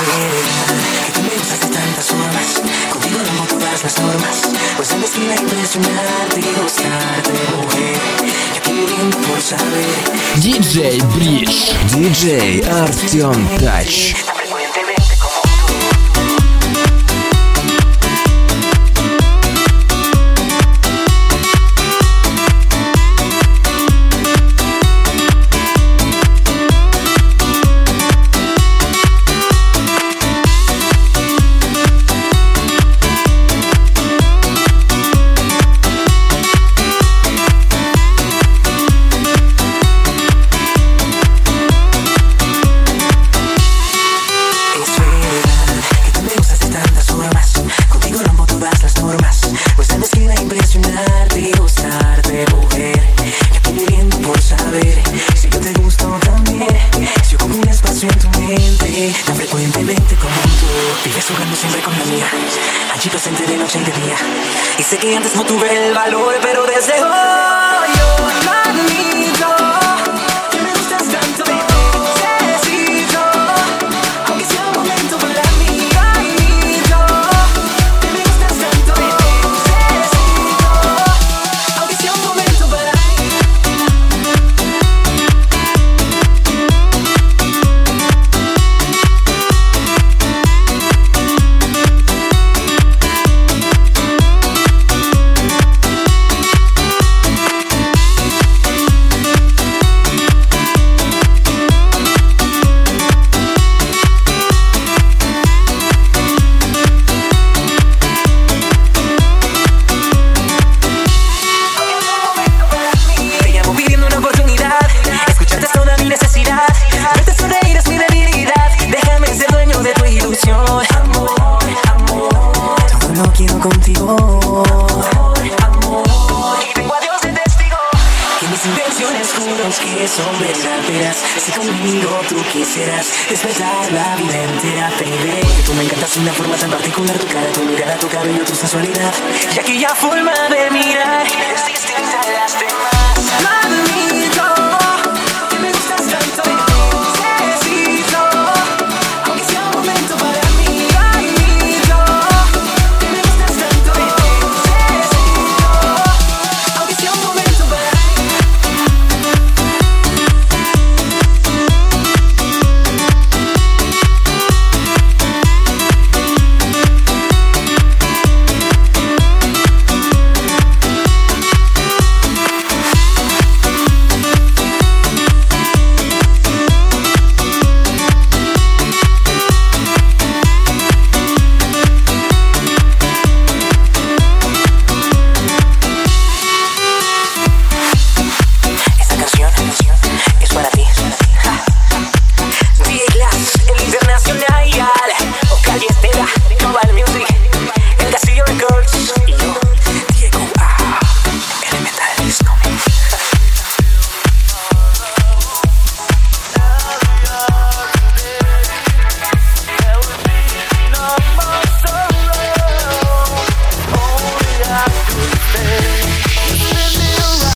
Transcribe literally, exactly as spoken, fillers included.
verdad que tú me gustas de tantas formas. Contigo rompo todas las normas, pues el destino es impresionarte y gustarte, mujer. Yo estoy muriendo por saber. диджей Бридж, диджей Артем Тач. Tan frecuentemente como tú vives jugando siempre con la mía, allí presente de noche y de día. Y sé que antes no tuve el valor, pero desde hoy yo lo admito. Que me gustas tanto, te necesito, aunque sea un momento para mí. Admito que me gustas tanto, te necesito, aunque sea un momento para mí. Contigo, amor, amor, y tengo a Dios de testigo que mis intenciones juro que son verdaderas. Si conmigo tú quisieras despertar la vida entera, baby, porque tú me encantas de una forma tan particular. Tu cara, tu mirada, tu cabello, tu sensualidad y aquella forma de mirar es distinta a las demás. Lo admito.